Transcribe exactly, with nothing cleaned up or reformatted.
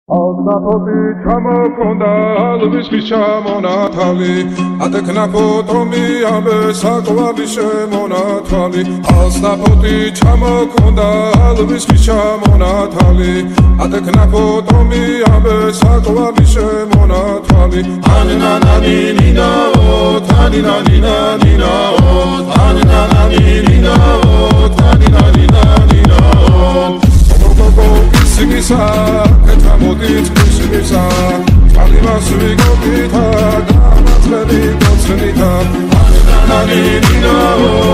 Alnapoti ჩამოქონდა ალვის ხის ჩამონათალი ატექნა ფოტომი ამე საკვალი შემონათვალი ალნაპoti ჩამოქონდა ალვის ხის ჩამონათალი ატექნა ფოტომი ამე საკვალი შემონათვალი ანინანინინინაო თანინანინანინაო ანინანინინინაო თანინანინანინაო Sigisa, ketamodit kusigisa, alimas vigobita, damas veli kotsenita, anina nina o.